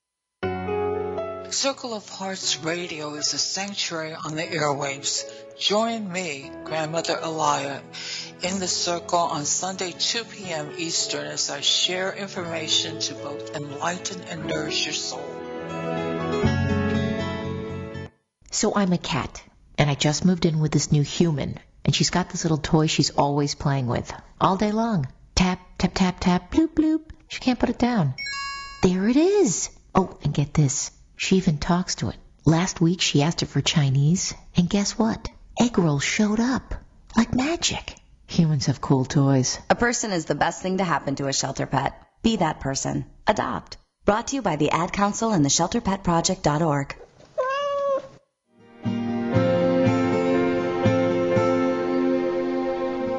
Circle of Hearts Radio is a sanctuary on the airwaves. Join me, Grandmother Elia, in the circle on Sunday 2 p.m. Eastern as I share information to both enlighten and nourish your soul. So I'm a cat, and I just moved in with this new human. And she's got this little toy she's always playing with, all day long. Tap, tap, tap, tap, bloop, bloop. She can't put it down. There it is. Oh, and get this. She even talks to it. Last week she asked it for Chinese, and guess what? Egg rolls showed up. Like magic. Humans have cool toys. A person is the best thing to happen to a shelter pet. Be that person. Adopt. Brought to you by the Ad Council and the ShelterPetProject.org.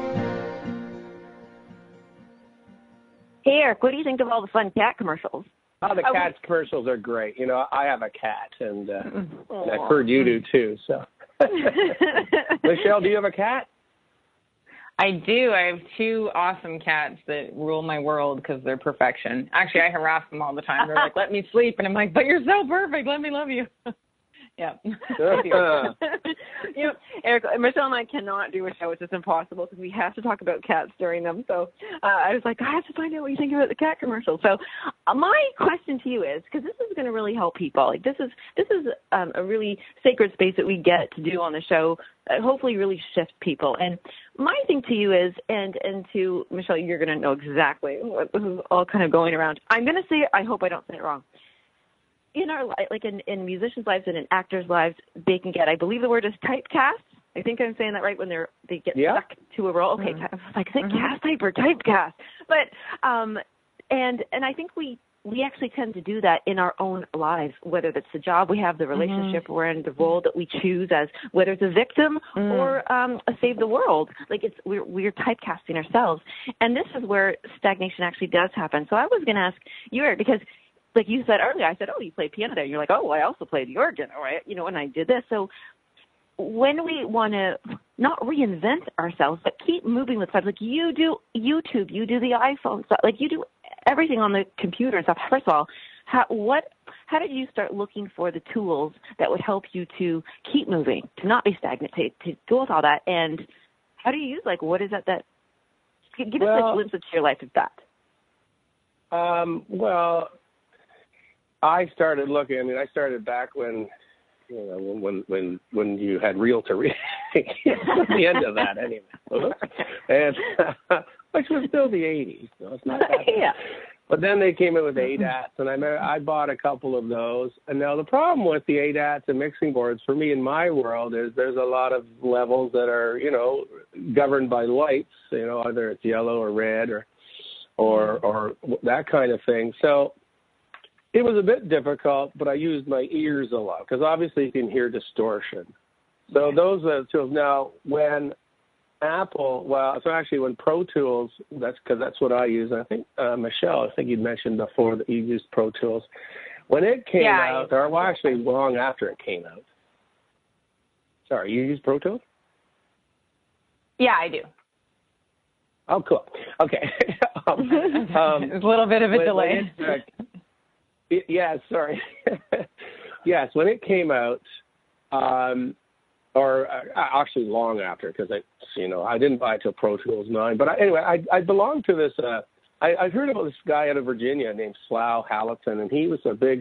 Hey, Eric, what do you think of all the fun cat commercials? Oh, the cat's commercials are great. You know, I have a cat, and I've heard you do too. So, Michelle, do you have a cat? I do. I have 2 awesome cats that rule my world because they're perfection. Actually, I harass them all the time. They're like, "Let me sleep," and I'm like, "But you're so perfect. Let me love you." Yeah. You know, Eric, Michelle and I cannot do a show. It's just impossible because we have to talk about cats during them. So I was like, I have to find out what you think about the cat commercials. So my question to you is, because this is going to really help people. Like this is a really sacred space that we get to do on the show. Hopefully, really shift people. And my thing to you is, and to Michelle, you're going to know exactly what this is all kind of going around. I'm going to say it. I hope I don't say it wrong. In our like in musicians' lives and in actors' lives, they can get, I believe the word is typecast. I think I'm saying that right, when they get stuck to a role. Okay, like cast type or typecast. But and I think we actually tend to do that in our own lives, whether that's the job we have, the relationship we're in, the role that we choose as, whether it's a victim or a save the world. Like we're typecasting ourselves, and this is where stagnation actually does happen. So I was going to ask you, Eric, because like you said earlier, I said, "Oh, you play piano there." You're like, "Oh, well, I also play the organ, all right?" You know, and I did this. So when we want to not reinvent ourselves, but keep moving with life, like you do YouTube, you do the iPhone stuff, like you do everything on the computer and stuff. First of all, how did you start looking for the tools that would help you to keep moving, to not be stagnant, to go with all that? And how do you use, like, what is that give us a glimpse into your life of that? Well, I started looking. I mean, I started back when, you know, when you had reel to reel, the end of that anyway, and which was still the 80s. So it's not that bad. But then they came in with ADATs, and I bought a couple of those. And now the problem with the ADATs and mixing boards for me in my world is there's a lot of levels that are, you know, governed by lights. You know, either it's yellow or red or that kind of thing. So it was a bit difficult, but I used my ears a lot because obviously you can hear distortion. So those are the tools. Now, when when Pro Tools, that's what I use. I think, Michelle, I think you'd mentioned before that you used Pro Tools. When it came out, or actually long after it came out. Sorry, you use Pro Tools? Yeah, I do. Oh, cool. Okay. It's a little bit of a delay. Yeah, sorry. Yes, when it came out, actually long after, because I didn't buy it till Pro Tools 9. But anyway, I belonged to this. I heard about this guy out of Virginia named Slough Hallaton, and he was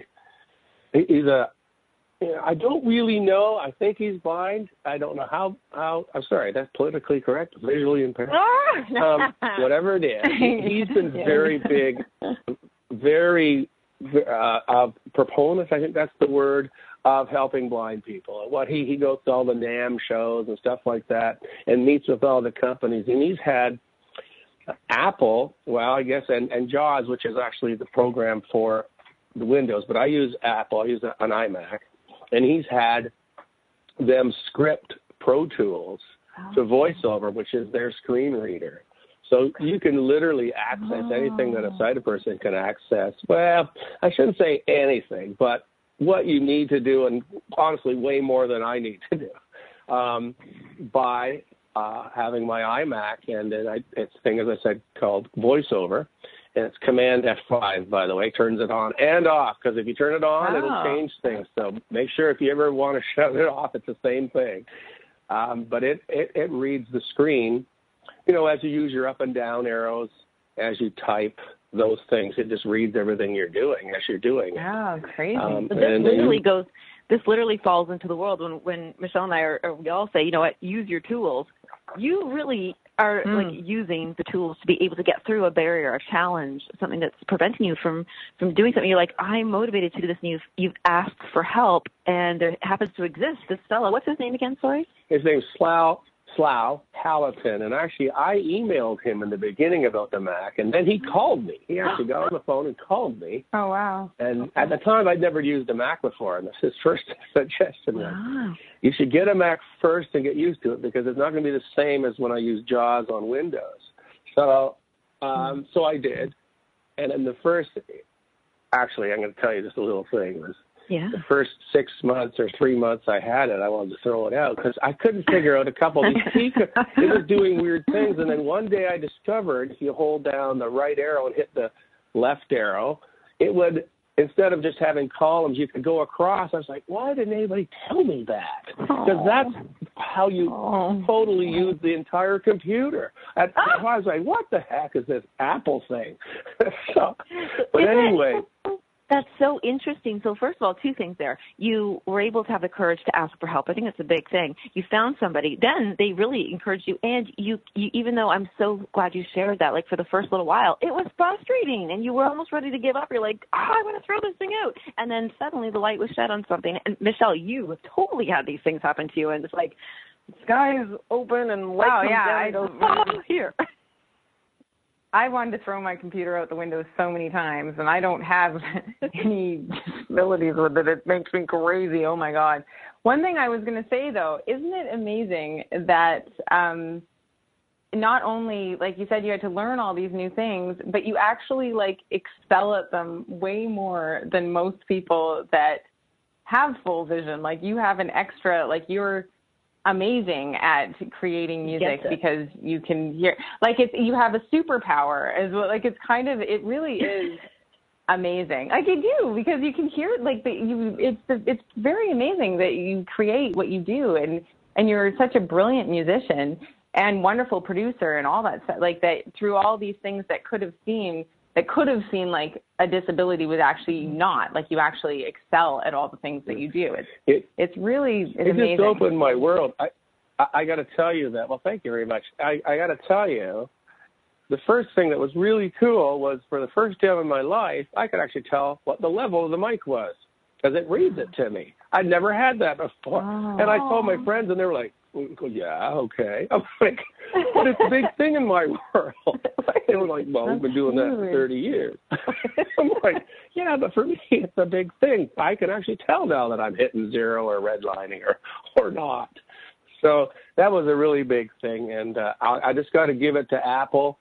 I don't really know. I think he's blind. I don't know how. I'm sorry, that's politically correct. Visually impaired. Whatever it is, he's been very big, very proponent, I think that's the word, of helping blind people. What he goes to all the NAMM shows and stuff like that and meets with all the companies. And he's had Apple, and JAWS, which is actually the program for the Windows, but I use Apple. I use an iMac. And he's had them script Pro Tools to VoiceOver, which is their screen reader. So you can literally access anything that a sighted person can access. Well, I shouldn't say anything, but what you need to do, and honestly way more than I need to do, by having my iMac, and then it's a thing, as I said, called VoiceOver, and it's Command F5, by the way, turns it on and off, because if you turn it on, it'll change things. So make sure if you ever want to shut it off, it's the same thing. But it reads the screen. You know, as you use your up and down arrows, as you type those things, it just reads everything you're doing as you're doing it. Oh, crazy. But this literally falls into the world when Michelle and I we all say, you know what, use your tools. You really are like using the tools to be able to get through a barrier, a challenge, something that's preventing you from doing something. You're like, I'm motivated to do this, and you've asked for help, and there happens to exist this fellow. What's his name again, sorry? His name's Slough Hallaton, and actually I emailed him in the beginning about the Mac, and then he called me. He actually got on the phone and called me. Oh, wow. And at the time, I'd never used a Mac before, and that's his first suggestion. Wow. You should get a Mac first and get used to it, because it's not going to be the same as when I use JAWS on Windows. So I did, and in the first, actually, I'm going to tell you just a little thing. Yeah. The first 6 months or 3 months I had it, I wanted to throw it out because I couldn't figure out a couple of these. It was doing weird things. And then one day I discovered if you hold down the right arrow and hit the left arrow, it would, instead of just having columns, you could go across. I was like, why didn't anybody tell me that? Because that's how you totally use the entire computer. I was like, what the heck is this Apple thing? But anyway. That's so interesting. So first of all, two things there. You were able to have the courage to ask for help. I think that's a big thing. You found somebody. Then they really encouraged you. And you even though I'm so glad you shared that, like for the first little while, it was frustrating and you were almost ready to give up. You're like, I want to throw this thing out. And then suddenly the light was shed on something. And Michelle, you have totally had these things happen to you. And it's like, the sky is open and light comes down and goes, here. I wanted to throw my computer out the window so many times, and I don't have any disabilities with it. It makes me crazy. Oh, my God. One thing I was going to say, though, isn't it amazing that not only, like you said, you had to learn all these new things, but you actually, like, excel at them way more than most people that have full vision. Like, you have an extra, like, you're amazing at creating music because you can hear, like, it's, you have a superpower as well. Like, it's kind of, it really is amazing. Like, you do, because you can hear, like, it's very amazing that you create what you do, and you're such a brilliant musician and wonderful producer and all that stuff, like, that through all these things that could have seemed like a disability was actually not. Like, you actually excel at all the things that you do. It's really amazing. It just opened my world. I got to tell you that. Well, thank you very much. I got to tell you, the first thing that was really cool was for the first time in my life, I could actually tell what the level of the mic was because it reads it to me. I'd never had that before. Oh. And I told my friends, and they were like, yeah, okay. I'm like, but it's a big thing in my world. They were like, well, we've been doing that for 30 years. I'm like, yeah, but for me, it's a big thing. I can actually tell now that I'm hitting zero or redlining or not. So that was a really big thing. And I just got to give it to Apple.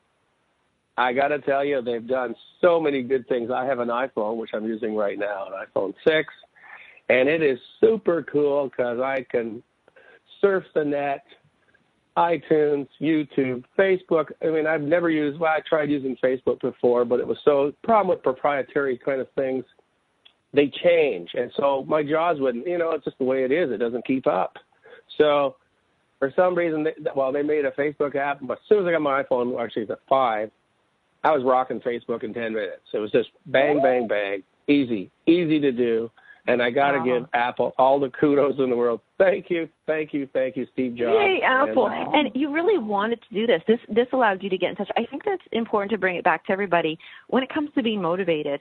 I got to tell you, they've done so many good things. I have an iPhone, which I'm using right now, an iPhone 6, and it is super cool because I can surf the net, iTunes, YouTube, Facebook. I mean, I've never used, well, I tried using Facebook before, but it was problem with proprietary kind of things, they change. And so my jaws wouldn't, it's just the way it is. It doesn't keep up. So for some reason, they made a Facebook app, but as soon as I got my iPhone, actually the 5, I was rocking Facebook in 10 minutes. It was just bang, bang, bang, easy to do. And I got to give Apple all the kudos in the world. Thank you, Steve Jobs. Yay, Apple. And you really wanted to do this. This allowed you to get in touch. I think that's important to bring it back to everybody. When it comes to being motivated,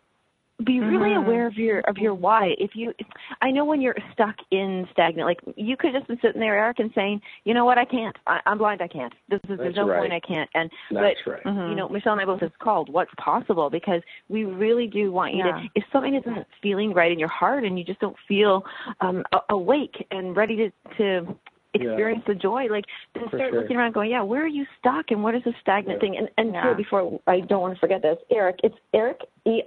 be really aware of your why. I know when you're stuck in stagnant, like you could just be sitting there, Eric, and saying, you know what, I can't. I'm blind. I can't. There's no point. I can't. And Michelle and I both have called What's Possible, because we really do want you to. If something isn't feeling right in your heart and you just don't feel awake and ready to experience the joy, like then start looking around going, where are you stuck and what is a stagnant thing? And before, I don't want to forget this, Eric, it's Eric,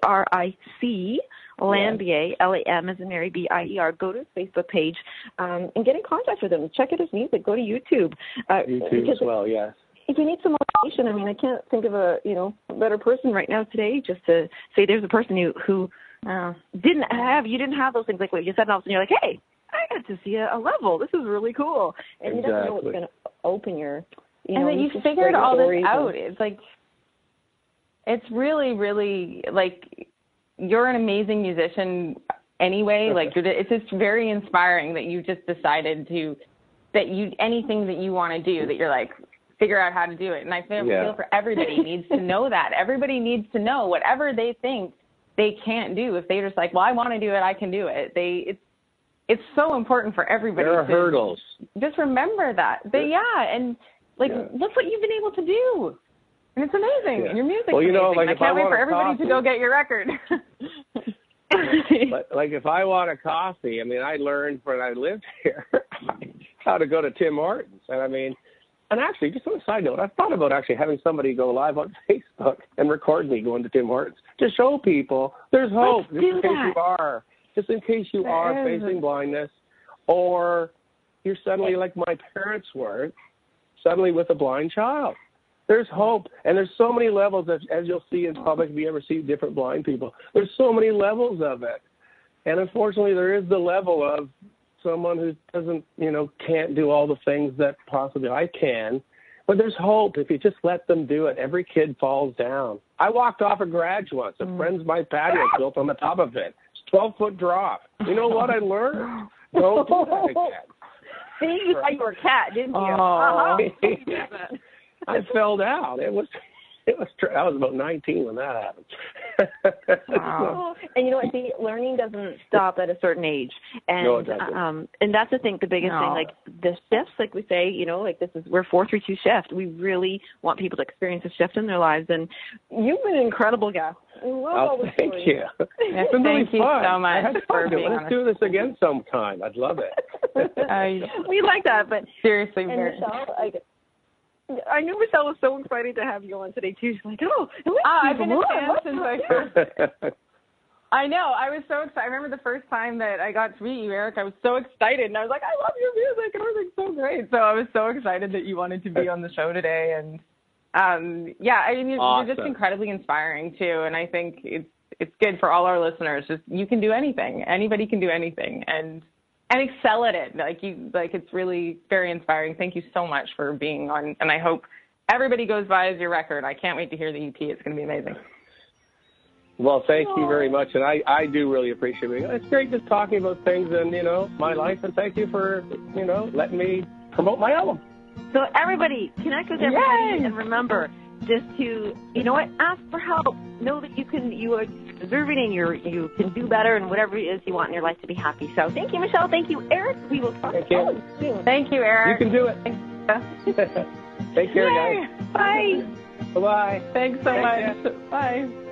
E-R-I-C, Lambier, L-A-M as in Mary, B-I-E-R. Go to his Facebook page and get in contact with him. Check out his music. Go to YouTube. YouTube as well, yes. If you need some motivation, I mean, I can't think of a better person right now today just to say there's a person who didn't have those things like what you said, and all of a sudden you're like, hey, I got to see a level. This is really cool. And you never know what's going to open your, and then you figured all this out. It's like, it's really, really, like, you're an amazing musician anyway. Like, it's just very inspiring that you just decided anything that you want to do, that you're like, figure out how to do it. And I feel for everybody needs to know that. Everybody needs to know whatever they think they can't do. If they're just like, well, I want to do it, I can do it. It's so important for everybody. There are hurdles. Just remember that. And look what you've been able to do. And it's amazing. And your music's amazing. I can't wait for everybody to go get your record. But like if I want a coffee, I mean, I learned when I lived here how to go to Tim Hortons. And I mean, And actually, just on a side note, I've thought about actually having somebody go live on Facebook and record me going to Tim Hortons to show people there's hope, just in case you are facing blindness, or you're suddenly like my parents were, suddenly with a blind child. There's hope, and there's so many levels, as you'll see in public if you ever see different blind people. There's so many levels of it. And unfortunately, there is the level of someone who doesn't, can't do all the things that possibly I can. But there's hope if you just let them do it. Every kid falls down. I walked off a garage once. A friend's my patio built on the top of it. It's a 12-foot drop. You know what I learned? Don't do that again. See, you thought you were a cat, didn't you? I fell down. I was about 19 when that happened. Wow. And you know what? See, learning doesn't stop at a certain age, and no, it doesn't. And that's the thing. The biggest thing, like the shifts, like we say, we're 4-3-2 shift. We really want people to experience a shift in their lives, and you've been an incredible guest. Thank you. Yes, thank you so much for being on. Let's do this again sometime. I'd love it. We like that, but seriously, Michelle, I knew Michelle was so excited to have you on today too. She's like, I've been a fan since I first. I know. I was so excited. I remember the first time that I got to meet you, Eric. I was so excited, and I was like, I love your music, and everything's so great. So I was so excited that you wanted to be on the show today, and you're just incredibly inspiring too. And I think it's good for all our listeners. Just you can do anything. Anybody can do anything, and excel at it. It's really very inspiring. Thank you so much for being on, and I hope everybody goes buys your record. I can't wait to hear the EP. It's going to be amazing. Well, thank you very much, and I do really appreciate it. It's great just talking about things and, my life, and thank you for, letting me promote my album. So everybody, connect with everybody, and remember just to, ask for help. Know that you are deserving, and you can do better, and whatever it is you want in your life to be happy. So thank you, Michelle. Thank you, Eric. We will talk soon. Thank you, Eric. You can do it. Take care, guys. Bye. Bye-bye. Thanks so much. Bye.